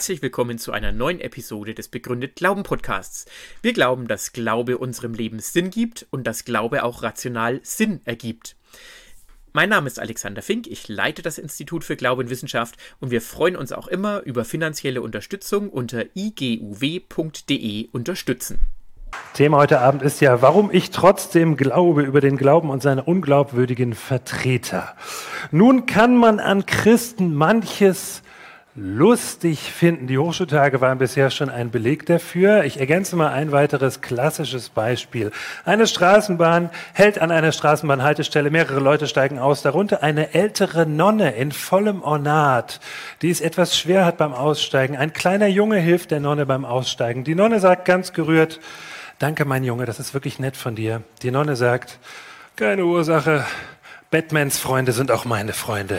Herzlich willkommen zu einer neuen Episode des Begründet Glauben Podcasts. Wir glauben, dass Glaube unserem Leben Sinn gibt und dass Glaube auch rational Sinn ergibt. Mein Name ist Alexander Fink, ich leite das Institut für Glaube und Wissenschaft und wir freuen uns auch immer über finanzielle Unterstützung unter iguw.de unterstützen. Thema heute Abend ist ja, warum ich trotzdem glaube über den Glauben und seine unglaubwürdigen Vertreter. Nun kann man an Christen manches lustig finden. Die Hochschultage waren bisher schon ein Beleg dafür. Ich ergänze mal ein weiteres klassisches Beispiel. Eine Straßenbahn hält an einer Straßenbahnhaltestelle, mehrere Leute steigen aus, darunter eine ältere Nonne in vollem Ornat, die es etwas schwer hat beim Aussteigen. Ein kleiner Junge hilft der Nonne beim Aussteigen. Die Nonne sagt ganz gerührt: Danke, mein Junge, das ist wirklich nett von dir. Die Nonne sagt: Keine Ursache, Batmans Freunde sind auch meine Freunde.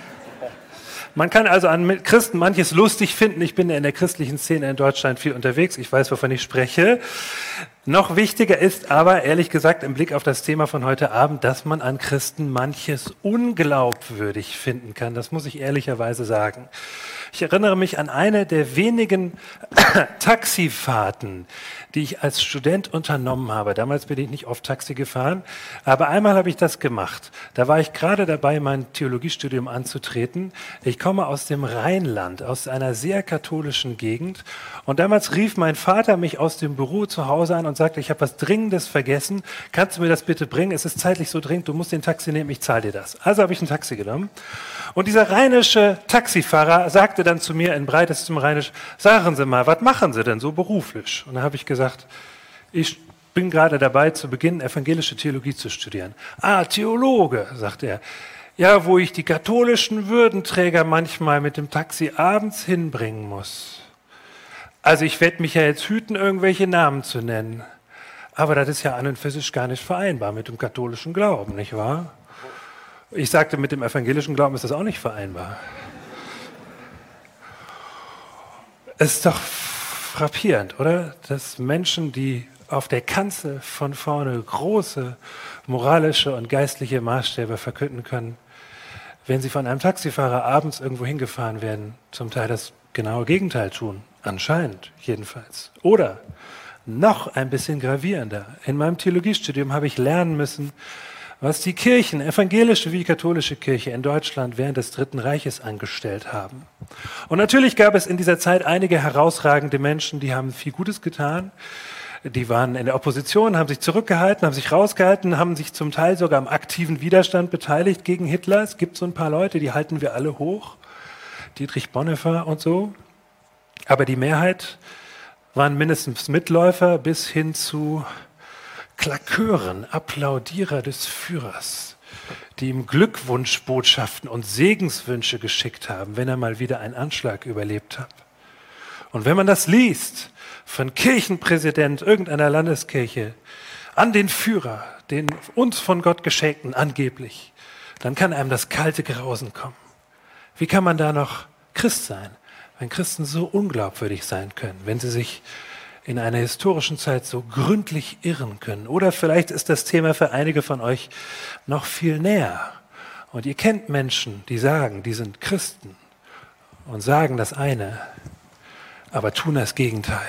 Man kann also an Christen manches lustig finden. Ich bin in der christlichen Szene in Deutschland viel unterwegs. Ich weiß, wovon ich spreche. Noch wichtiger ist aber, ehrlich gesagt, im Blick auf das Thema von heute Abend, dass man an Christen manches unglaubwürdig finden kann. Das muss ich ehrlicherweise sagen. Ich erinnere mich an eine der wenigen Taxifahrten, die ich als Student unternommen habe. Damals bin ich nicht oft Taxi gefahren, aber einmal habe ich das gemacht. Da war ich gerade dabei, mein Theologiestudium anzutreten. Ich komme aus dem Rheinland, aus einer sehr katholischen Gegend. Und damals rief mein Vater mich aus dem Büro zu Hause an und sagte: Ich habe was Dringendes vergessen. Kannst du mir das bitte bringen? Es ist zeitlich so dringend, du musst den Taxi nehmen, ich zahle dir das. Also habe ich ein Taxi genommen. Und dieser rheinische Taxifahrer sagte dann zu mir in breitestem Rheinisch: Sagen Sie mal, was machen Sie denn so beruflich? Und da habe ich gesagt: Ich bin gerade dabei, zu beginnen, evangelische Theologie zu studieren. Ah, Theologe, sagte er. Ja, wo ich die katholischen Würdenträger manchmal mit dem Taxi abends hinbringen muss. Also ich werde mich ja jetzt hüten, irgendwelche Namen zu nennen. Aber das ist ja an und für sich gar nicht vereinbar mit dem katholischen Glauben, nicht wahr? Ich sagte, mit dem evangelischen Glauben ist das auch nicht vereinbar. Es ist doch frappierend, oder? Dass Menschen, die auf der Kanzel von vorne große moralische und geistliche Maßstäbe verkünden können, wenn sie von einem Taxifahrer abends irgendwo hingefahren werden, zum Teil das genaue Gegenteil tun. Anscheinend, jedenfalls. Oder noch ein bisschen gravierender. In meinem Theologiestudium habe ich lernen müssen, was die Kirchen, evangelische wie katholische Kirche in Deutschland während des Dritten Reiches angestellt haben. Und natürlich gab es in dieser Zeit einige herausragende Menschen, die haben viel Gutes getan. Die waren in der Opposition, haben sich zurückgehalten, haben sich rausgehalten, haben sich zum Teil sogar am aktiven Widerstand beteiligt gegen Hitler. Es gibt so ein paar Leute, die halten wir alle hoch. Dietrich Bonhoeffer und so. Aber die Mehrheit waren mindestens Mitläufer bis hin zu Klakeuren, Applaudierer des Führers, die ihm Glückwunschbotschaften und Segenswünsche geschickt haben, wenn er mal wieder einen Anschlag überlebt hat. Und wenn man das liest, von Kirchenpräsident irgendeiner Landeskirche an den Führer, den uns von Gott geschenkten angeblich, dann kann einem das kalte Grausen kommen. Wie kann man da noch Christ sein, wenn Christen so unglaubwürdig sein können, wenn sie sich in einer historischen Zeit so gründlich irren können? Oder vielleicht ist das Thema für einige von euch noch viel näher. Und ihr kennt Menschen, die sagen, die sind Christen und sagen das eine, aber tun das Gegenteil.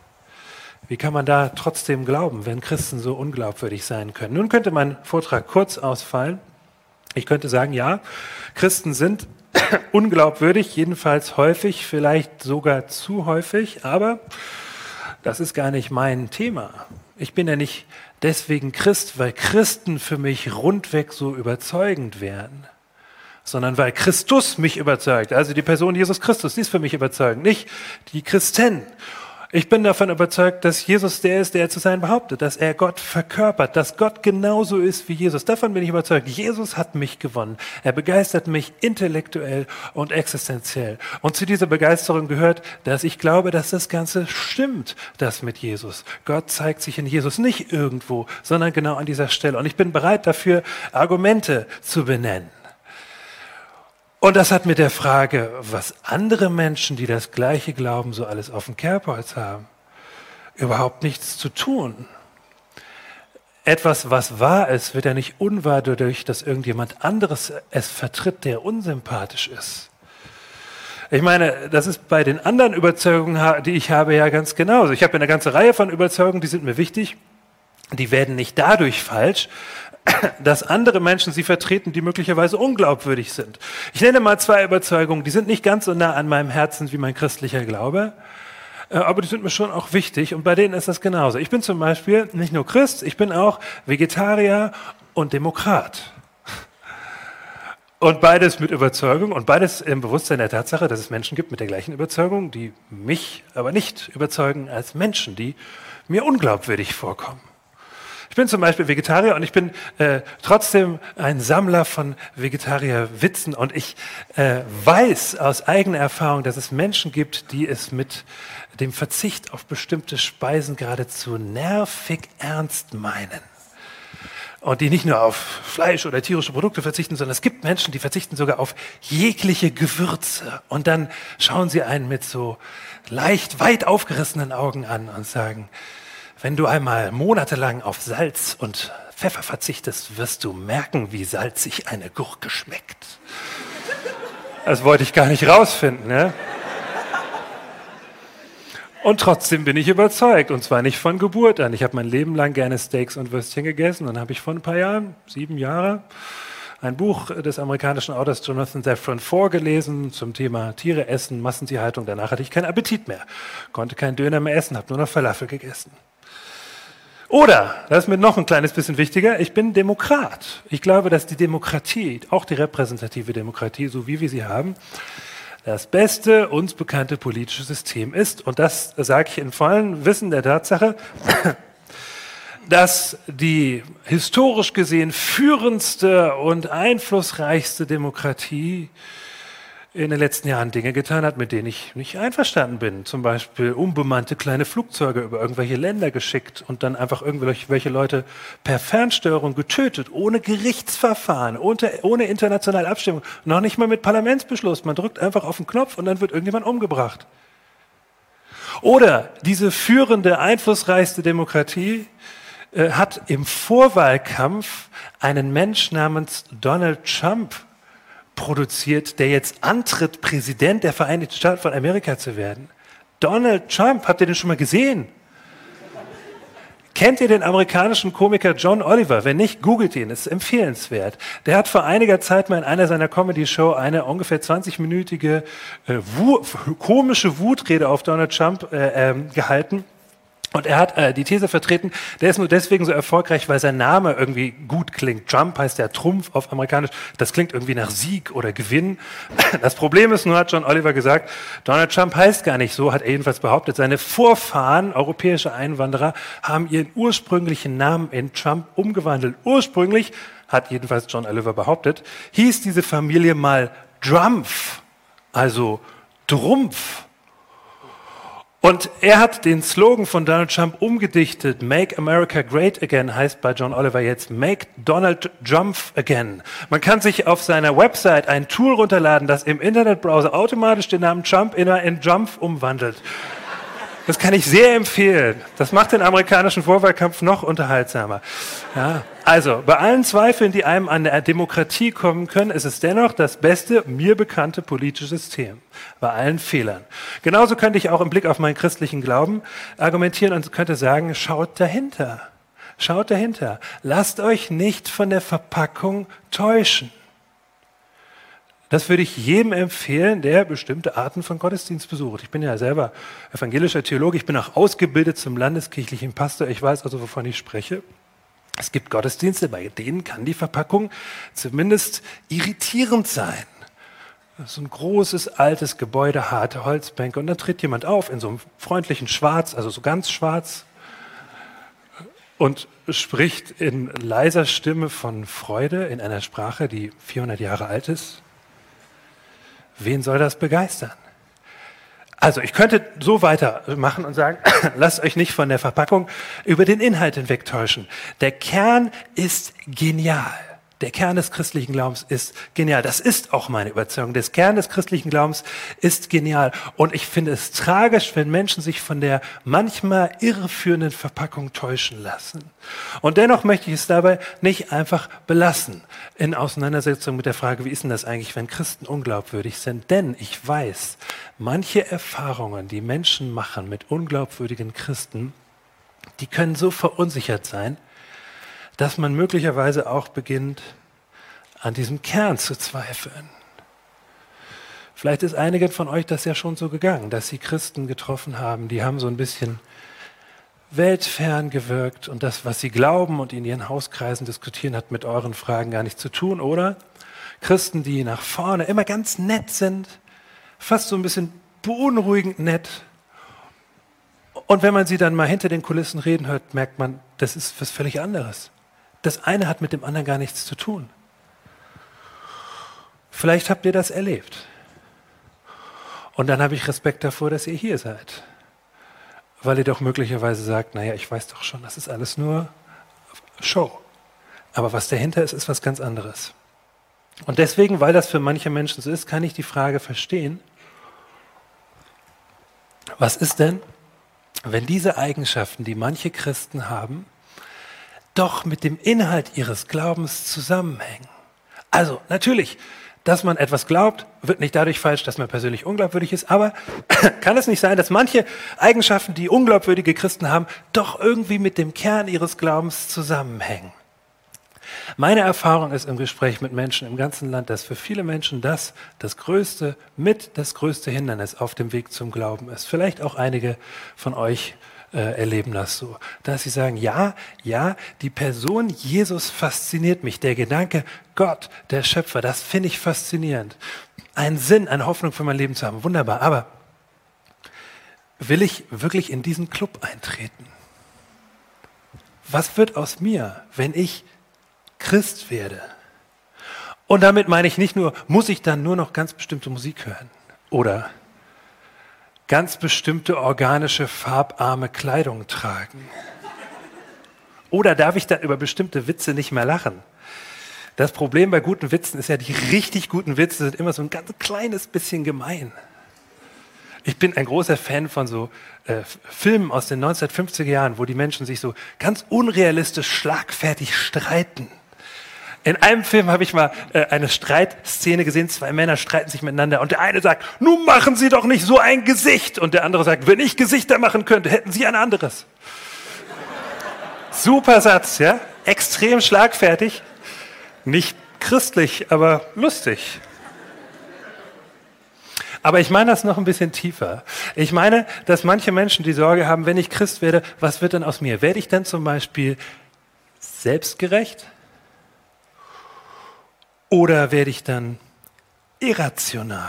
Wie kann man da trotzdem glauben, wenn Christen so unglaubwürdig sein können? Nun könnte mein Vortrag kurz ausfallen. Ich könnte sagen, ja, Christen sind unglaubwürdig, jedenfalls häufig, vielleicht sogar zu häufig, aber das ist gar nicht mein Thema. Ich bin ja nicht deswegen Christ, weil Christen für mich rundweg so überzeugend wären, sondern weil Christus mich überzeugt. Also die Person Jesus Christus, die ist für mich überzeugend, nicht die Christen. Ich bin davon überzeugt, dass Jesus der ist, der er zu sein behauptet, dass er Gott verkörpert, dass Gott genauso ist wie Jesus. Davon bin ich überzeugt. Jesus hat mich gewonnen. Er begeistert mich intellektuell und existenziell. Und zu dieser Begeisterung gehört, dass ich glaube, dass das Ganze stimmt, das mit Jesus. Gott zeigt sich in Jesus nicht irgendwo, sondern genau an dieser Stelle. Und ich bin bereit dafür, Argumente zu benennen. Und das hat mit der Frage, was andere Menschen, die das Gleiche glauben, so alles auf dem Kerbholz haben, überhaupt nichts zu tun. Etwas, was wahr ist, wird ja nicht unwahr dadurch, dass irgendjemand anderes es vertritt, der unsympathisch ist. Ich meine, das ist bei den anderen Überzeugungen, die ich habe, ja ganz genauso. Ich habe eine ganze Reihe von Überzeugungen, die sind mir wichtig. Die werden nicht dadurch falsch, dass andere Menschen sie vertreten, die möglicherweise unglaubwürdig sind. Ich nenne mal 2 Überzeugungen, die sind nicht ganz so nah an meinem Herzen wie mein christlicher Glaube, aber die sind mir schon auch wichtig und bei denen ist das genauso. Ich bin zum Beispiel nicht nur Christ, ich bin auch Vegetarier und Demokrat. Und beides mit Überzeugung und beides im Bewusstsein der Tatsache, dass es Menschen gibt mit der gleichen Überzeugung, die mich aber nicht überzeugen als Menschen, die mir unglaubwürdig vorkommen. Ich bin zum Beispiel Vegetarier und ich bin trotzdem ein Sammler von Vegetarierwitzen und ich weiß aus eigener Erfahrung, dass es Menschen gibt, die es mit dem Verzicht auf bestimmte Speisen geradezu nervig ernst meinen. Und die nicht nur auf Fleisch oder tierische Produkte verzichten, sondern es gibt Menschen, die verzichten sogar auf jegliche Gewürze. Und dann schauen sie einen mit so leicht weit aufgerissenen Augen an und sagen, wenn du einmal monatelang auf Salz und Pfeffer verzichtest, wirst du merken, wie salzig eine Gurke schmeckt. Das wollte ich gar nicht rausfinden, ne? Und trotzdem bin ich überzeugt, und zwar nicht von Geburt an. Ich habe mein Leben lang gerne Steaks und Würstchen gegessen. Und dann habe ich vor ein paar Jahren, 7 Jahre, ein Buch des amerikanischen Autors Jonathan Safran Foer gelesen zum Thema Tiere essen, Massentierhaltung. Danach hatte ich keinen Appetit mehr, konnte keinen Döner mehr essen, habe nur noch Falafel gegessen. Oder, das ist mir noch ein kleines bisschen wichtiger, ich bin Demokrat. Ich glaube, dass die Demokratie, auch die repräsentative Demokratie, so wie wir sie haben, das beste uns bekannte politische System ist. Und das sage ich in vollem Wissen der Tatsache, dass die historisch gesehen führendste und einflussreichste Demokratie in den letzten Jahren Dinge getan hat, mit denen ich nicht einverstanden bin. Zum Beispiel unbemannte kleine Flugzeuge über irgendwelche Länder geschickt und dann einfach irgendwelche Leute per Fernsteuerung getötet, ohne Gerichtsverfahren, ohne internationale Abstimmung, noch nicht mal mit Parlamentsbeschluss. Man drückt einfach auf den Knopf und dann wird irgendjemand umgebracht. Oder diese führende, einflussreichste Demokratie hat im Vorwahlkampf einen Mensch namens Donald Trump produziert, der jetzt antritt, Präsident der Vereinigten Staaten von Amerika zu werden. Donald Trump, habt ihr den schon mal gesehen? Kennt ihr den amerikanischen Komiker John Oliver? Wenn nicht, googelt ihn, ist empfehlenswert. Der hat vor einiger Zeit mal in einer seiner Comedy-Show eine ungefähr 20-minütige komische Wutrede auf Donald Trump gehalten. Und er hat die These vertreten, der ist nur deswegen so erfolgreich, weil sein Name irgendwie gut klingt. Trump heißt ja Trumpf auf Amerikanisch. Das klingt irgendwie nach Sieg oder Gewinn. Das Problem ist nur, hat John Oliver gesagt, Donald Trump heißt gar nicht so, hat er jedenfalls behauptet. Seine Vorfahren, europäische Einwanderer, haben ihren ursprünglichen Namen in Trump umgewandelt. Ursprünglich, hat jedenfalls John Oliver behauptet, hieß diese Familie mal Drumpf, also Trumpf. Und er hat den Slogan von Donald Trump umgedichtet. Make America Great Again heißt bei John Oliver jetzt Make Donald Trump Again. Man kann sich auf seiner Website ein Tool runterladen, das im Internetbrowser automatisch den Namen Trump in Trump umwandelt. Das kann ich sehr empfehlen. Das macht den amerikanischen Vorwahlkampf noch unterhaltsamer. Ja. Also, bei allen Zweifeln, die einem an der Demokratie kommen können, ist es dennoch das beste, mir bekannte politische System. Bei allen Fehlern. Genauso könnte ich auch im Blick auf meinen christlichen Glauben argumentieren und könnte sagen, schaut dahinter. Schaut dahinter. Lasst euch nicht von der Verpackung täuschen. Das würde ich jedem empfehlen, der bestimmte Arten von Gottesdienst besucht. Ich bin ja selber evangelischer Theologe, ich bin auch ausgebildet zum landeskirchlichen Pastor, ich weiß also, wovon ich spreche. Es gibt Gottesdienste, bei denen kann die Verpackung zumindest irritierend sein. Das ist ein großes, altes Gebäude, harte Holzbänke und dann tritt jemand auf in so einem freundlichen Schwarz, also so ganz schwarz und spricht in leiser Stimme von Freude in einer Sprache, die 400 Jahre alt ist. Wen soll das begeistern? Also ich könnte so weitermachen und sagen, lasst euch nicht von der Verpackung über den Inhalt hinwegtäuschen. Der Kern ist genial. Der Kern des christlichen Glaubens ist genial. Das ist auch meine Überzeugung. Der Kern des christlichen Glaubens ist genial. Und ich finde es tragisch, wenn Menschen sich von der manchmal irreführenden Verpackung täuschen lassen. Und dennoch möchte ich es dabei nicht einfach belassen in Auseinandersetzung mit der Frage, wie ist denn das eigentlich, wenn Christen unglaubwürdig sind? Denn ich weiß, manche Erfahrungen, die Menschen machen mit unglaubwürdigen Christen, die können so verunsichert sein, dass man möglicherweise auch beginnt, an diesem Kern zu zweifeln. Vielleicht ist einigen von euch das ja schon so gegangen, dass sie Christen getroffen haben, die haben so ein bisschen weltfern gewirkt und das, was sie glauben und in ihren Hauskreisen diskutieren, hat mit euren Fragen gar nichts zu tun, oder? Christen, die nach vorne immer ganz nett sind, fast so ein bisschen beunruhigend nett. Und wenn man sie dann mal hinter den Kulissen reden hört, merkt man, das ist was völlig anderes. Das eine hat mit dem anderen gar nichts zu tun. Vielleicht habt ihr das erlebt. Und dann habe ich Respekt davor, dass ihr hier seid. Weil ihr doch möglicherweise sagt, naja, ich weiß doch schon, das ist alles nur Show. Aber was dahinter ist, ist was ganz anderes. Und deswegen, weil das für manche Menschen so ist, kann ich die Frage verstehen, was ist denn, wenn diese Eigenschaften, die manche Christen haben, doch mit dem Inhalt ihres Glaubens zusammenhängen. Also natürlich, dass man etwas glaubt, wird nicht dadurch falsch, dass man persönlich unglaubwürdig ist, aber kann es nicht sein, dass manche Eigenschaften, die unglaubwürdige Christen haben, doch irgendwie mit dem Kern ihres Glaubens zusammenhängen? Meine Erfahrung ist im Gespräch mit Menschen im ganzen Land, dass für viele Menschen das größte Hindernis auf dem Weg zum Glauben ist. Vielleicht auch einige von euch erleben das so, dass sie sagen, ja, die Person Jesus fasziniert mich, der Gedanke Gott, der Schöpfer, das finde ich faszinierend. Einen Sinn, eine Hoffnung für mein Leben zu haben, wunderbar, aber will ich wirklich in diesen Club eintreten? Was wird aus mir, wenn ich Christ werde? Und damit meine ich nicht nur, muss ich dann nur noch ganz bestimmte Musik hören oder ganz bestimmte organische, farbarme Kleidung tragen? Oder darf ich dann über bestimmte Witze nicht mehr lachen? Das Problem bei guten Witzen ist ja, die richtig guten Witze sind immer so ein ganz kleines bisschen gemein. Ich bin ein großer Fan von so Filmen aus den 1950er Jahren, wo die Menschen sich so ganz unrealistisch schlagfertig streiten. In einem Film habe ich mal eine Streitszene gesehen, 2 Männer streiten sich miteinander und der eine sagt, nun machen Sie doch nicht so ein Gesicht. Und der andere sagt, wenn ich Gesichter machen könnte, hätten Sie ein anderes. Super Satz, ja? Extrem schlagfertig, nicht christlich, aber lustig. Aber ich meine das noch ein bisschen tiefer. Ich meine, dass manche Menschen die Sorge haben, wenn ich Christ werde, was wird dann aus mir? Werde ich dann zum Beispiel selbstgerecht? Oder werde ich dann irrational?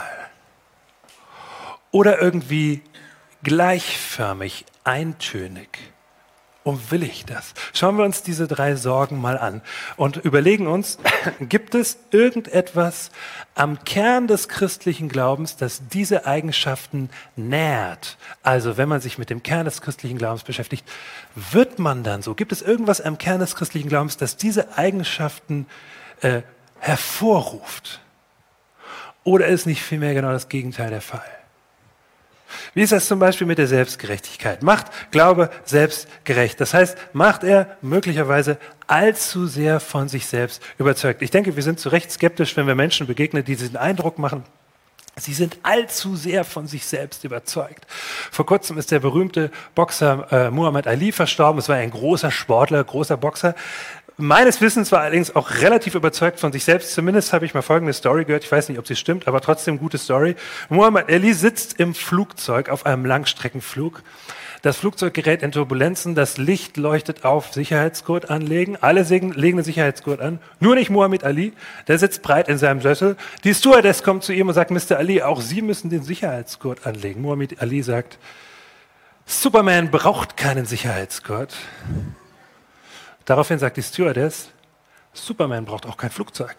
Oder irgendwie gleichförmig, eintönig? Und will ich das? Schauen wir uns diese 3 Sorgen mal an und überlegen uns, gibt es irgendetwas am Kern des christlichen Glaubens, das diese Eigenschaften nährt? Also wenn man sich mit dem Kern des christlichen Glaubens beschäftigt, wird man dann so? Gibt es irgendwas am Kern des christlichen Glaubens, das diese Eigenschaften hervorruft? Oder ist nicht vielmehr genau das Gegenteil der Fall? Wie ist das zum Beispiel mit der Selbstgerechtigkeit? Macht Glaube selbstgerecht? Das heißt, macht er möglicherweise allzu sehr von sich selbst überzeugt? Ich denke, wir sind zu Recht skeptisch, wenn wir Menschen begegnen, die diesen Eindruck machen, sie sind allzu sehr von sich selbst überzeugt. Vor kurzem ist der berühmte Boxer Muhammad Ali verstorben. Es war ein großer Sportler, großer Boxer. Meines Wissens war allerdings auch relativ überzeugt von sich selbst. Zumindest habe ich mal folgende Story gehört. Ich weiß nicht, ob sie stimmt, aber trotzdem gute Story. Muhammad Ali sitzt im Flugzeug auf einem Langstreckenflug. Das Flugzeug gerät in Turbulenzen. Das Licht leuchtet auf. Sicherheitsgurt anlegen. Alle legen den Sicherheitsgurt an. Nur nicht Muhammad Ali. Der sitzt breit in seinem Sessel. Die Stewardess kommt zu ihm und sagt, Mr. Ali, auch Sie müssen den Sicherheitsgurt anlegen. Muhammad Ali sagt, Superman braucht keinen Sicherheitsgurt. Daraufhin sagt die Stewardess, Superman braucht auch kein Flugzeug.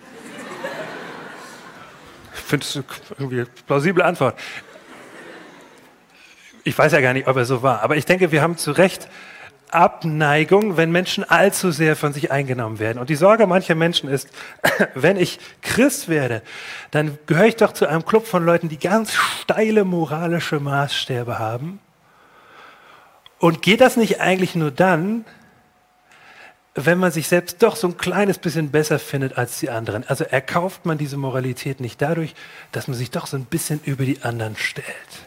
Ich finde es irgendwie eine plausible Antwort. Ich weiß ja gar nicht, ob er so war, aber ich denke, wir haben zu Recht Abneigung, wenn Menschen allzu sehr von sich eingenommen werden. Und die Sorge mancher Menschen ist, wenn ich Christ werde, dann gehöre ich doch zu einem Club von Leuten, die ganz steile moralische Maßstäbe haben. Und geht das nicht eigentlich nur dann, wenn man sich selbst doch so ein kleines bisschen besser findet als die anderen? Also erkauft man diese Moralität nicht dadurch, dass man sich doch so ein bisschen über die anderen stellt.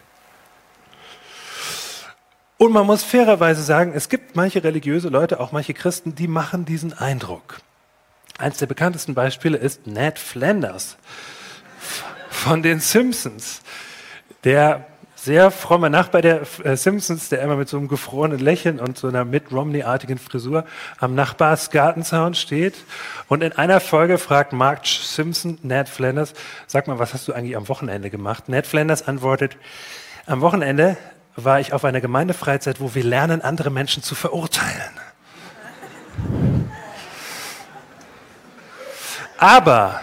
Und man muss fairerweise sagen, es gibt manche religiöse Leute, auch manche Christen, die machen diesen Eindruck. Eines der bekanntesten Beispiele ist Ned Flanders von den Simpsons. Der sehr fromme Nachbar der Simpsons, der immer mit so einem gefrorenen Lächeln und so einer Mitt Romney-artigen Frisur am Nachbarsgartenzaun steht. Und in einer Folge fragt Marge Simpson Ned Flanders, sag mal, was hast du eigentlich am Wochenende gemacht? Ned Flanders antwortet, am Wochenende war ich auf einer Gemeindefreizeit, wo wir lernen, andere Menschen zu verurteilen. Aber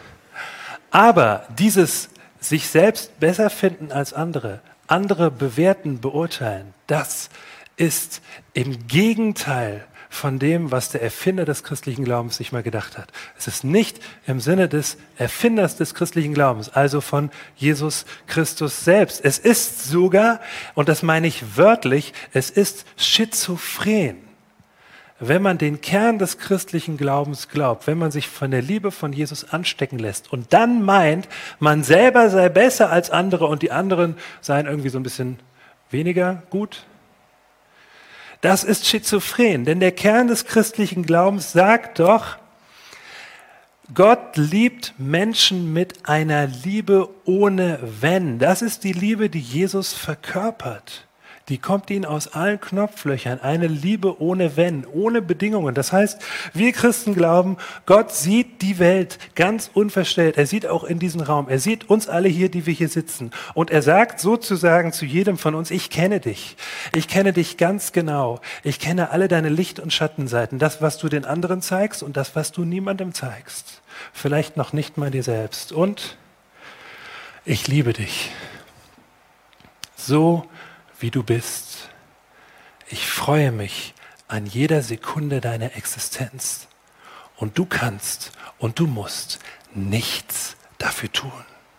dieses sich selbst besser finden als andere, andere bewerten, beurteilen, das ist im Gegenteil von dem, was der Erfinder des christlichen Glaubens sich mal gedacht hat. Es ist nicht im Sinne des Erfinders des christlichen Glaubens, also von Jesus Christus selbst. Es ist sogar, und das meine ich wörtlich, es ist schizophren. Wenn man den Kern des christlichen Glaubens glaubt, wenn man sich von der Liebe von Jesus anstecken lässt und dann meint, man selber sei besser als andere und die anderen seien irgendwie so ein bisschen weniger gut, das ist schizophren, denn der Kern des christlichen Glaubens sagt doch, Gott liebt Menschen mit einer Liebe ohne Wenn. Das ist die Liebe, die Jesus verkörpert. Die kommt ihnen aus allen Knopflöchern. Eine Liebe ohne Wenn, ohne Bedingungen. Das heißt, wir Christen glauben, Gott sieht die Welt ganz unverstellt. Er sieht auch in diesen Raum. Er sieht uns alle hier, die wir hier sitzen. Und er sagt sozusagen zu jedem von uns, ich kenne dich. Ich kenne dich ganz genau. Ich kenne alle deine Licht- und Schattenseiten. Das, was du den anderen zeigst und das, was du niemandem zeigst. Vielleicht noch nicht mal dir selbst. Und ich liebe dich. So wie du bist. Ich freue mich an jeder Sekunde deiner Existenz. Und du kannst und du musst nichts dafür tun.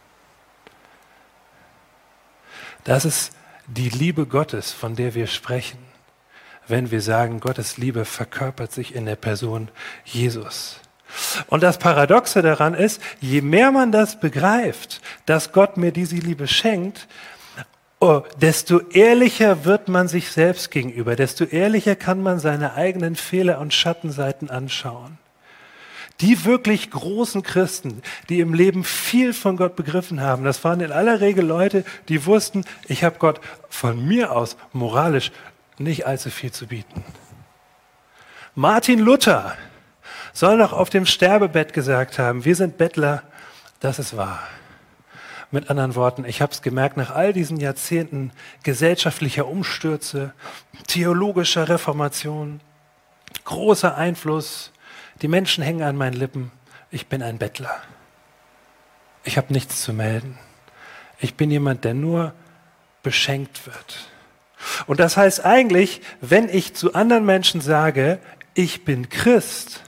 Das ist die Liebe Gottes, von der wir sprechen, wenn wir sagen, Gottes Liebe verkörpert sich in der Person Jesus. Und das Paradoxe daran ist, je mehr man das begreift, dass Gott mir diese Liebe schenkt, desto ehrlicher wird man sich selbst gegenüber, desto ehrlicher kann man seine eigenen Fehler und Schattenseiten anschauen. Die wirklich großen Christen, die im Leben viel von Gott begriffen haben, das waren in aller Regel Leute, die wussten, ich habe Gott von mir aus moralisch nicht allzu viel zu bieten. Martin Luther soll noch auf dem Sterbebett gesagt haben, wir sind Bettler, das ist wahr. Mit anderen Worten, ich habe es gemerkt, nach all diesen Jahrzehnten gesellschaftlicher Umstürze, theologischer Reformation, großer Einfluss, die Menschen hängen an meinen Lippen, ich bin ein Bettler. Ich habe nichts zu melden. Ich bin jemand, der nur beschenkt wird. Und das heißt eigentlich, wenn ich zu anderen Menschen sage, ich bin Christ,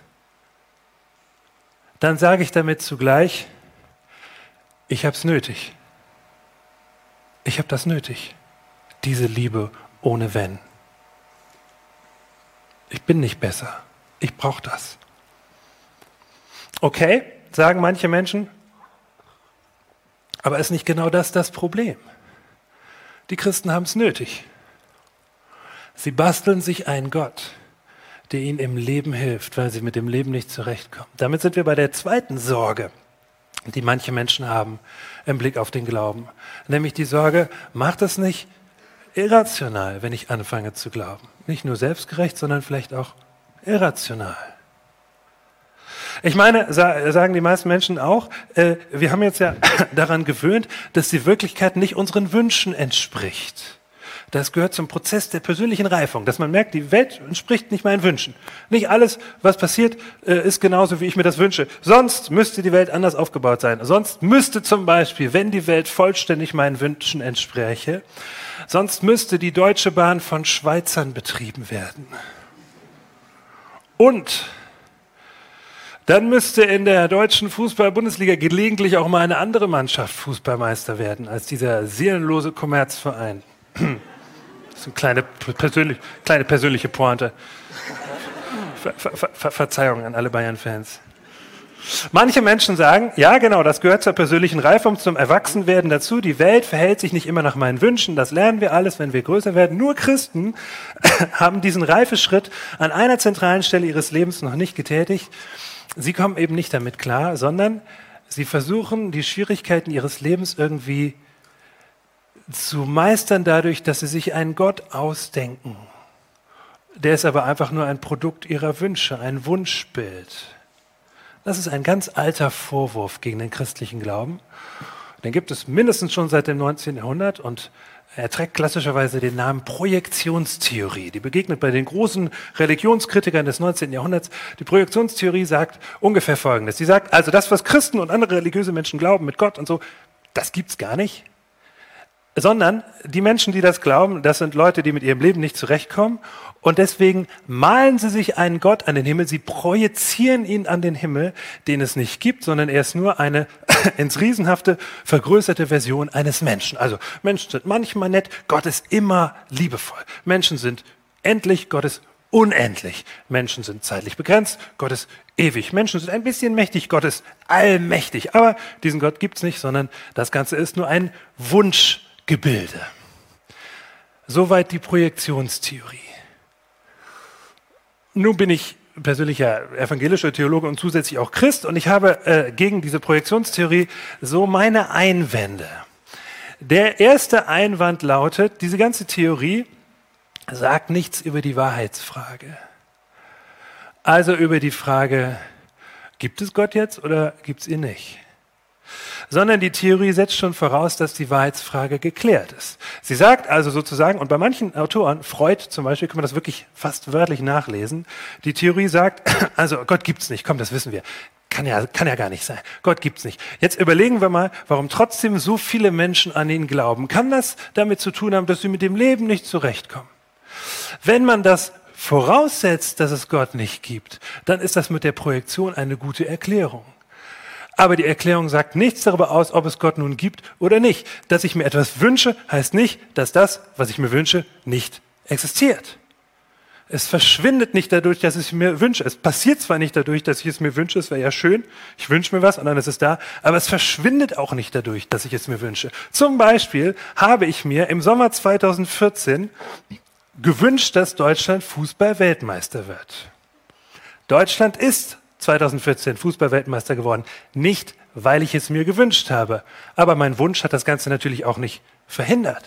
dann sage ich damit zugleich, ich habe es nötig. Ich habe das nötig. Diese Liebe ohne Wenn. Ich bin nicht besser. Ich brauche das. Okay, sagen manche Menschen, aber ist nicht genau das Problem? Die Christen haben es nötig. Sie basteln sich einen Gott, der ihnen im Leben hilft, weil sie mit dem Leben nicht zurechtkommen. Damit sind wir bei der zweiten Sorge, die manche Menschen haben im Blick auf den Glauben. Nämlich die Sorge, macht es nicht irrational, wenn ich anfange zu glauben. Nicht nur selbstgerecht, sondern vielleicht auch irrational. Ich meine, sagen die meisten Menschen auch, wir haben jetzt ja daran gewöhnt, dass die Wirklichkeit nicht unseren Wünschen entspricht. Das gehört zum Prozess der persönlichen Reifung, dass man merkt, die Welt entspricht nicht meinen Wünschen. Nicht alles, was passiert, ist genauso, wie ich mir das wünsche. Sonst müsste die Welt anders aufgebaut sein. Sonst müsste zum Beispiel, wenn die Welt vollständig meinen Wünschen entspräche, sonst müsste die Deutsche Bahn von Schweizern betrieben werden. Und dann müsste in der deutschen Fußball-Bundesliga gelegentlich auch mal eine andere Mannschaft Fußballmeister werden, als dieser seelenlose Kommerzverein. Das ist eine kleine persönliche Pointe. Verzeihung an alle Bayern-Fans. Manche Menschen sagen, ja genau, das gehört zur persönlichen Reifung, zum Erwachsenwerden dazu. Die Welt verhält sich nicht immer nach meinen Wünschen, das lernen wir alles, wenn wir größer werden. Nur Christen haben diesen Reifeschritt an einer zentralen Stelle ihres Lebens noch nicht getätigt. Sie kommen eben nicht damit klar, sondern sie versuchen, die Schwierigkeiten ihres Lebens irgendwie zu meistern dadurch, dass sie sich einen Gott ausdenken. Der ist aber einfach nur ein Produkt ihrer Wünsche, ein Wunschbild. Das ist ein ganz alter Vorwurf gegen den christlichen Glauben. Den gibt es mindestens schon seit dem 19. Jahrhundert und er trägt klassischerweise den Namen Projektionstheorie. Die begegnet bei den großen Religionskritikern des 19. Jahrhunderts. Die Projektionstheorie sagt ungefähr Folgendes. Sie sagt, also das, was Christen und andere religiöse Menschen glauben mit Gott und so, das gibt's gar nicht. Sondern die Menschen, die das glauben, das sind Leute, die mit ihrem Leben nicht zurechtkommen. Und deswegen malen sie sich einen Gott an den Himmel. Sie projizieren ihn an den Himmel, den es nicht gibt, sondern er ist nur eine ins Riesenhafte vergrößerte Version eines Menschen. Also Menschen sind manchmal nett, Gott ist immer liebevoll. Menschen sind endlich, Gott ist unendlich. Menschen sind zeitlich begrenzt, Gott ist ewig. Menschen sind ein bisschen mächtig, Gott ist allmächtig. Aber diesen Gott gibt es nicht, sondern das Ganze ist nur ein Wunschgebilde. Soweit die Projektionstheorie. Nun bin ich persönlicher evangelischer Theologe und zusätzlich auch Christ und ich habe gegen diese Projektionstheorie so meine Einwände. Der erste Einwand lautet, diese ganze Theorie sagt nichts über die Wahrheitsfrage. Also über die Frage, gibt es Gott jetzt oder gibt es ihn nicht? Sondern die Theorie setzt schon voraus, dass die Wahrheitsfrage geklärt ist. Sie sagt also sozusagen, und bei manchen Autoren, Freud zum Beispiel, kann man das wirklich fast wörtlich nachlesen, die Theorie sagt, also Gott gibt's nicht, komm, das wissen wir. Kann ja gar nicht sein. Gott gibt's nicht. Jetzt überlegen wir mal, warum trotzdem so viele Menschen an ihn glauben. Kann das damit zu tun haben, dass sie mit dem Leben nicht zurechtkommen? Wenn man das voraussetzt, dass es Gott nicht gibt, dann ist das mit der Projektion eine gute Erklärung. Aber die Erklärung sagt nichts darüber aus, ob es Gott nun gibt oder nicht. Dass ich mir etwas wünsche, heißt nicht, dass das, was ich mir wünsche, nicht existiert. Es verschwindet nicht dadurch, dass ich es mir wünsche. Es passiert zwar nicht dadurch, dass ich es mir wünsche, es wäre ja schön, ich wünsche mir was und dann ist es da, aber es verschwindet auch nicht dadurch, dass ich es mir wünsche. Zum Beispiel habe ich mir im Sommer 2014 gewünscht, dass Deutschland Fußball-Weltmeister wird. Deutschland ist 2014 Fußball-Weltmeister geworden. Nicht, weil ich es mir gewünscht habe. Aber mein Wunsch hat das Ganze natürlich auch nicht verhindert.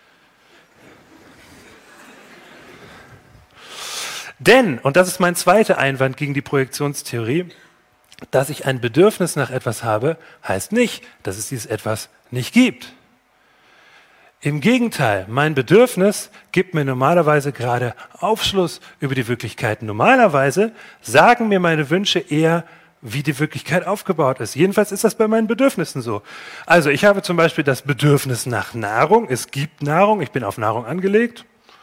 Denn, und das ist mein zweiter Einwand gegen die Projektionstheorie, dass ich ein Bedürfnis nach etwas habe, heißt nicht, dass es dieses etwas nicht gibt. Im Gegenteil, mein Bedürfnis gibt mir normalerweise gerade Aufschluss über die Wirklichkeit. Normalerweise sagen mir meine Wünsche eher, wie die Wirklichkeit aufgebaut ist. Jedenfalls ist das bei meinen Bedürfnissen so. Also ich habe zum Beispiel das Bedürfnis nach Nahrung. Es gibt Nahrung, ich bin auf Nahrung angelegt.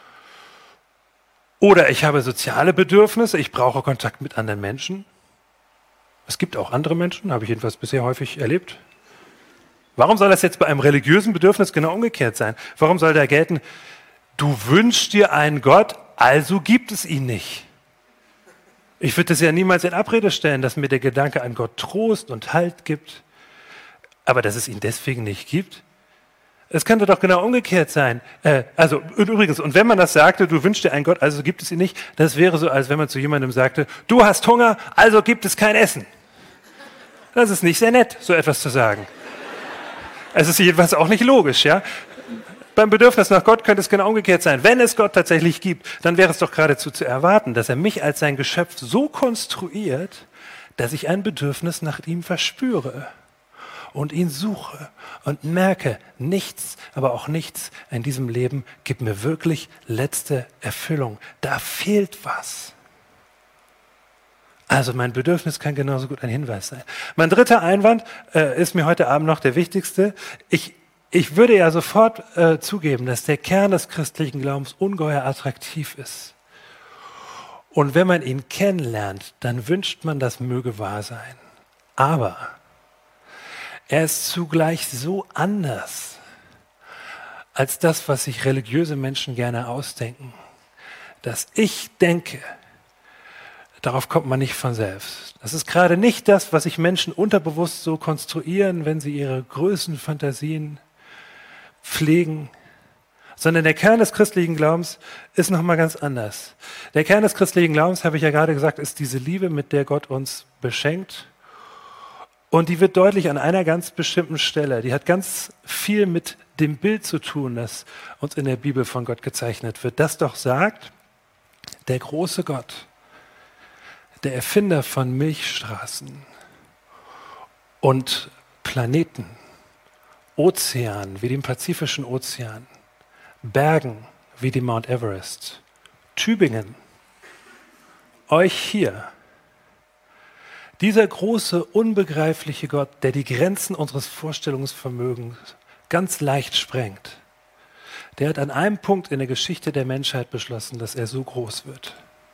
Oder ich habe soziale Bedürfnisse, ich brauche Kontakt mit anderen Menschen. Es gibt auch andere Menschen, habe ich jedenfalls bisher häufig erlebt. Warum soll das jetzt bei einem religiösen Bedürfnis genau umgekehrt sein? Warum soll da gelten, du wünschst dir einen Gott, also gibt es ihn nicht? Ich würde das ja niemals in Abrede stellen, dass mir der Gedanke an Gott Trost und Halt gibt, aber dass es ihn deswegen nicht gibt? Es könnte doch genau umgekehrt sein. Also übrigens, und wenn man das sagte, du wünschst dir einen Gott, also gibt es ihn nicht, das wäre so, als wenn man zu jemandem sagte, du hast Hunger, also gibt es kein Essen. Das ist nicht sehr nett, so etwas zu sagen. Es ist jedenfalls auch nicht logisch, ja. Beim Bedürfnis nach Gott könnte es genau umgekehrt sein. Wenn es Gott tatsächlich gibt, dann wäre es doch geradezu zu erwarten, dass er mich als sein Geschöpf so konstruiert, dass ich ein Bedürfnis nach ihm verspüre. und ihn suche und merke, nichts, aber auch nichts in diesem Leben gibt mir wirklich letzte Erfüllung. Da fehlt was. Also mein Bedürfnis kann genauso gut ein Hinweis sein. Mein dritter Einwand ist mir heute Abend noch der wichtigste. Ich würde ja sofort zugeben, dass der Kern des christlichen Glaubens ungeheuer attraktiv ist. Und wenn man ihn kennenlernt, dann wünscht man, das möge wahr sein. Aber er ist zugleich so anders als das, was sich religiöse Menschen gerne ausdenken, dass ich denke, darauf kommt man nicht von selbst. Das ist gerade nicht das, was sich Menschen unterbewusst so konstruieren, wenn sie ihre Größenfantasien pflegen, sondern der Kern des christlichen Glaubens ist nochmal ganz anders. Der Kern des christlichen Glaubens, habe ich ja gerade gesagt, ist diese Liebe, mit der Gott uns beschenkt. Und die wird deutlich an einer ganz bestimmten Stelle. Die hat ganz viel mit dem Bild zu tun, das uns in der Bibel von Gott gezeichnet wird. Das doch sagt, der große Gott, der Erfinder von Milchstraßen und Planeten, Ozeanen wie dem Pazifischen Ozean, Bergen wie dem Mount Everest, Tübingen, euch hier, dieser große, unbegreifliche Gott, der die Grenzen unseres Vorstellungsvermögens ganz leicht sprengt, der hat an einem Punkt in der Geschichte der Menschheit beschlossen, dass er so groß wird.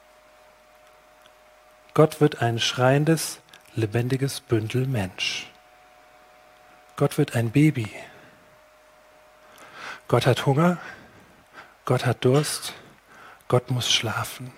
Gott wird ein schreiendes, lebendiges Bündel Mensch. Gott wird ein Baby. Gott hat Hunger, Gott hat Durst, Gott muss schlafen.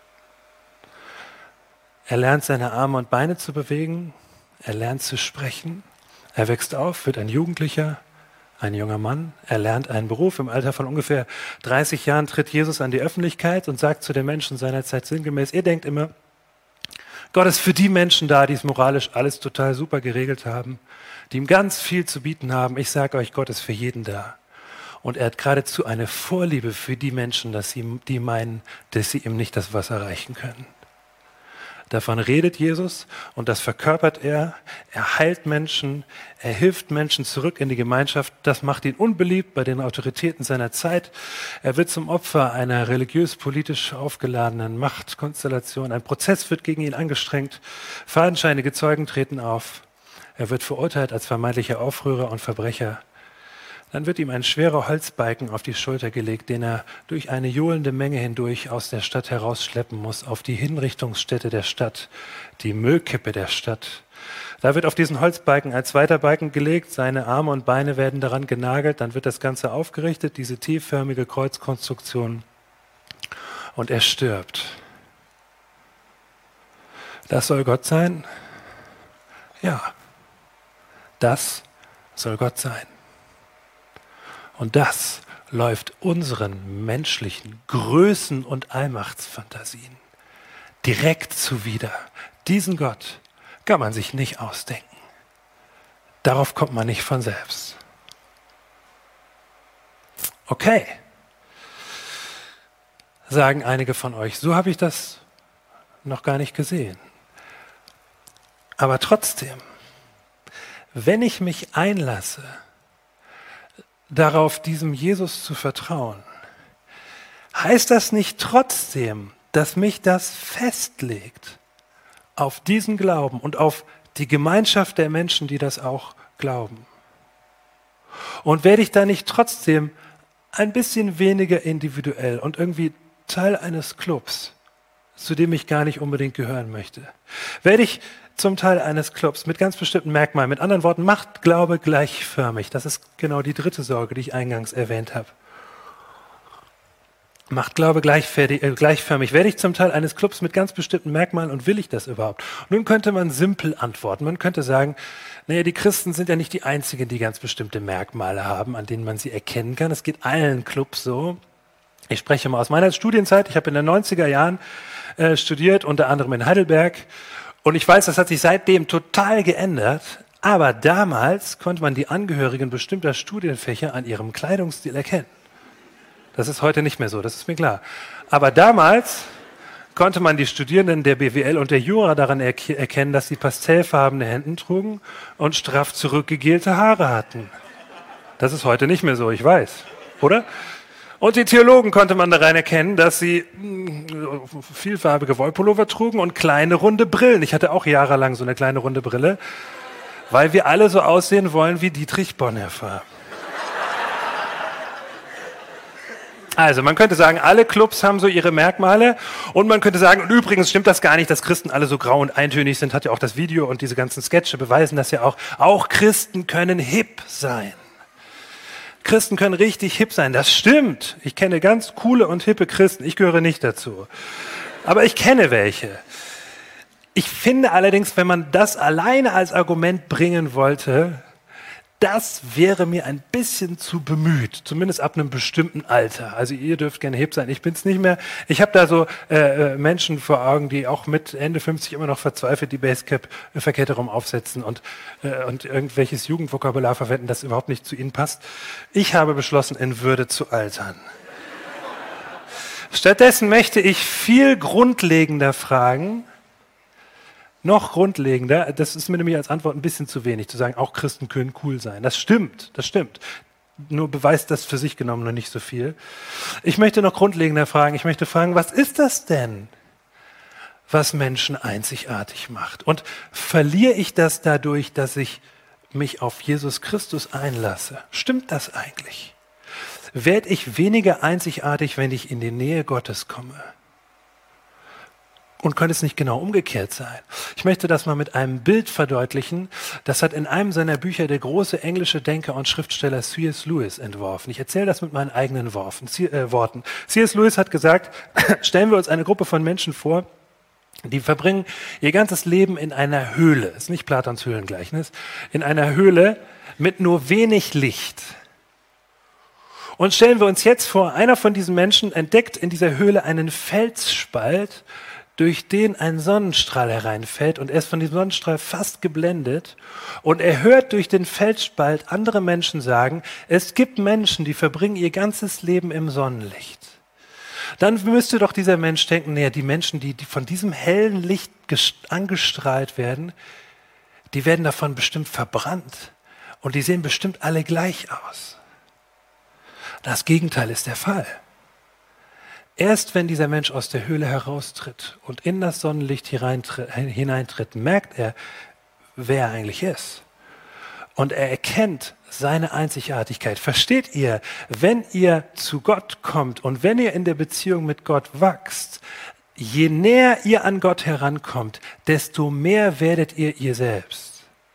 Er lernt seine Arme und Beine zu bewegen, er lernt zu sprechen, er wächst auf, wird ein Jugendlicher, ein junger Mann, er lernt einen Beruf. Im Alter von ungefähr 30 Jahren tritt Jesus an die Öffentlichkeit und sagt zu den Menschen seiner Zeit sinngemäß, ihr denkt immer, Gott ist für die Menschen da, die es moralisch alles total super geregelt haben, die ihm ganz viel zu bieten haben. Ich sage euch, Gott ist für jeden da. Und er hat geradezu eine Vorliebe für die Menschen, die meinen, dass sie ihm nicht das Wasser reichen können. Davon redet Jesus und das verkörpert er. Er heilt Menschen, er hilft Menschen zurück in die Gemeinschaft. Das macht ihn unbeliebt bei den Autoritäten seiner Zeit. Er wird zum Opfer einer religiös-politisch aufgeladenen Machtkonstellation. Ein Prozess wird gegen ihn angestrengt. Fadenscheinige Zeugen treten auf. Er wird verurteilt als vermeintlicher Aufrührer und Verbrecher. Dann wird ihm ein schwerer Holzbalken auf die Schulter gelegt, den er durch eine johlende Menge hindurch aus der Stadt herausschleppen muss, auf die Hinrichtungsstätte der Stadt, die Müllkippe der Stadt. Da wird auf diesen Holzbalken ein zweiter Balken gelegt, seine Arme und Beine werden daran genagelt, dann wird das Ganze aufgerichtet, diese T-förmige Kreuzkonstruktion, und er stirbt. Das soll Gott sein? Ja, das soll Gott sein. Und das läuft unseren menschlichen Größen- und Allmachtsfantasien direkt zuwider. Diesen Gott kann man sich nicht ausdenken. Darauf kommt man nicht von selbst. Okay, sagen einige von euch, so habe ich das noch gar nicht gesehen. Aber trotzdem, wenn ich mich einlasse, darauf, diesem Jesus zu vertrauen, heißt das nicht trotzdem, dass mich das festlegt auf diesen Glauben und auf die Gemeinschaft der Menschen, die das auch glauben? Und werde ich da nicht trotzdem ein bisschen weniger individuell und irgendwie Teil eines Clubs, zu dem ich gar nicht unbedingt gehören möchte? Werde ich zum Teil eines Clubs mit ganz bestimmten Merkmalen? Mit anderen Worten, macht Glaube gleichförmig. Das ist genau die dritte Sorge, die ich eingangs erwähnt habe. Macht Glaube gleichförmig. Werde ich zum Teil eines Clubs mit ganz bestimmten Merkmalen und will ich das überhaupt? Nun könnte man simpel antworten. Man könnte sagen, naja, die Christen sind ja nicht die Einzigen, die ganz bestimmte Merkmale haben, an denen man sie erkennen kann. Es geht allen Clubs so. Ich spreche mal aus meiner Studienzeit. Ich habe in den 90er Jahren studiert, unter anderem in Heidelberg. Und ich weiß, das hat sich seitdem total geändert, aber damals konnte man die Angehörigen bestimmter Studienfächer an ihrem Kleidungsstil erkennen. Das ist heute nicht mehr so, das ist mir klar. Aber damals konnte man die Studierenden der BWL und der Jura daran erkennen, dass sie pastellfarbene Hemden trugen und straff zurückgegelte Haare hatten. Das ist heute nicht mehr so, ich weiß, oder? Und die Theologen konnte man daran erkennen, dass sie vielfarbige Wollpullover trugen und kleine runde Brillen. Ich hatte auch jahrelang so eine kleine runde Brille, weil wir alle so aussehen wollen wie Dietrich Bonhoeffer. Also man könnte sagen, alle Clubs haben so ihre Merkmale und man könnte sagen, und übrigens stimmt das gar nicht, dass Christen alle so grau und eintönig sind, hat ja auch das Video und diese ganzen Sketche beweisen das ja auch. Auch Christen können hip sein. Christen können richtig hip sein, das stimmt. Ich kenne ganz coole und hippe Christen, ich gehöre nicht dazu. Aber ich kenne welche. Ich finde allerdings, wenn man das alleine als Argument bringen wollte, das wäre mir ein bisschen zu bemüht, zumindest ab einem bestimmten Alter. Also ihr dürft gerne hip sein, ich bin's nicht mehr. Ich habe da so Menschen vor Augen, die auch mit Ende 50 immer noch verzweifelt die Basecap verkehrt herum aufsetzen und irgendwelches Jugendvokabular verwenden, das überhaupt nicht zu ihnen passt. Ich habe beschlossen, in Würde zu altern. Stattdessen möchte ich viel grundlegender fragen, noch grundlegender, das ist mir nämlich als Antwort ein bisschen zu wenig, zu sagen, auch Christen können cool sein. Das stimmt. Nur beweist das für sich genommen noch nicht so viel. Ich möchte noch grundlegender fragen, was ist das denn, was Menschen einzigartig macht? Und verliere ich das dadurch, dass ich mich auf Jesus Christus einlasse? Stimmt das eigentlich? Werde ich weniger einzigartig, wenn ich in die Nähe Gottes komme? Und könnte es nicht genau umgekehrt sein? Ich möchte das mal mit einem Bild verdeutlichen. Das hat in einem seiner Bücher der große englische Denker und Schriftsteller C.S. Lewis entworfen. Ich erzähle das mit meinen eigenen Worten. C.S. Lewis hat gesagt, stellen wir uns eine Gruppe von Menschen vor, die verbringen ihr ganzes Leben in einer Höhle. Ist nicht Platons Höhlengleichnis. In einer Höhle mit nur wenig Licht. Und stellen wir uns jetzt vor, einer von diesen Menschen entdeckt in dieser Höhle einen Felsspalt, durch den ein Sonnenstrahl hereinfällt und er ist von diesem Sonnenstrahl fast geblendet und er hört durch den Felsspalt andere Menschen sagen, es gibt Menschen, die verbringen ihr ganzes Leben im Sonnenlicht. Dann müsste doch dieser Mensch denken, naja, die Menschen, die von diesem hellen Licht angestrahlt werden, die werden davon bestimmt verbrannt und die sehen bestimmt alle gleich aus. Das Gegenteil ist der Fall. Erst wenn dieser Mensch aus der Höhle heraustritt und in das Sonnenlicht hineintritt, merkt er, wer er eigentlich ist. Und er erkennt seine Einzigartigkeit. Versteht ihr, wenn ihr zu Gott kommt und wenn ihr in der Beziehung mit Gott wachst, je näher ihr an Gott herankommt, desto mehr werdet ihr selbst.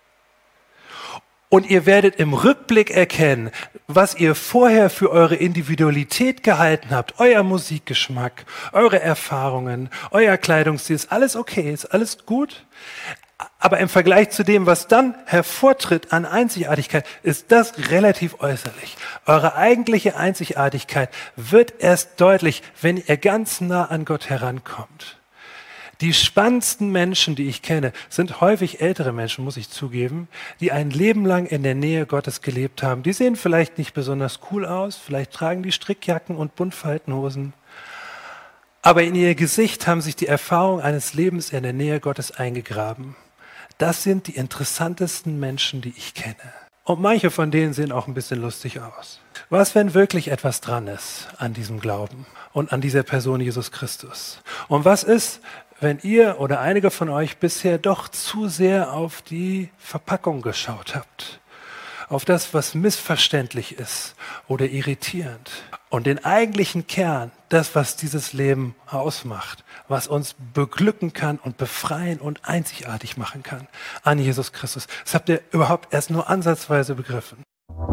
Und ihr werdet im Rückblick erkennen, was ihr vorher für eure Individualität gehalten habt, euer Musikgeschmack, eure Erfahrungen, euer Kleidungsstil, ist alles okay, ist alles gut. Aber im Vergleich zu dem, was dann hervortritt an Einzigartigkeit, ist das relativ äußerlich. Eure eigentliche Einzigartigkeit wird erst deutlich, wenn ihr ganz nah an Gott herankommt. Die spannendsten Menschen, die ich kenne, sind häufig ältere Menschen, muss ich zugeben, die ein Leben lang in der Nähe Gottes gelebt haben. Die sehen vielleicht nicht besonders cool aus, vielleicht tragen die Strickjacken und Buntfaltenhosen, aber in ihr Gesicht haben sich die Erfahrungen eines Lebens in der Nähe Gottes eingegraben. Das sind die interessantesten Menschen, die ich kenne. Und manche von denen sehen auch ein bisschen lustig aus. Was, wenn wirklich etwas dran ist an diesem Glauben und an dieser Person Jesus Christus? Und was ist, wenn ihr oder einige von euch bisher doch zu sehr auf die Verpackung geschaut habt, auf das, was missverständlich ist oder irritierend und den eigentlichen Kern, das, was dieses Leben ausmacht, was uns beglücken kann und befreien und einzigartig machen kann an Jesus Christus. Das habt ihr überhaupt erst nur ansatzweise begriffen.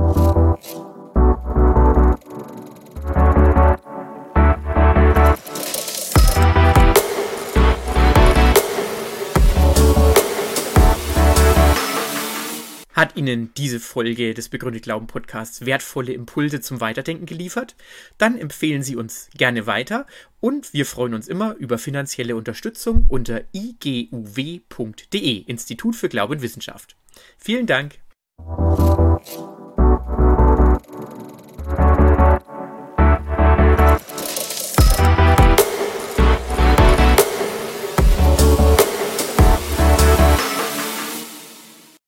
Hat Ihnen diese Folge des Begründet Glauben Podcasts wertvolle Impulse zum Weiterdenken geliefert? Dann empfehlen Sie uns gerne weiter und wir freuen uns immer über finanzielle Unterstützung unter iguw.de, Institut für Glaube und Wissenschaft. Vielen Dank.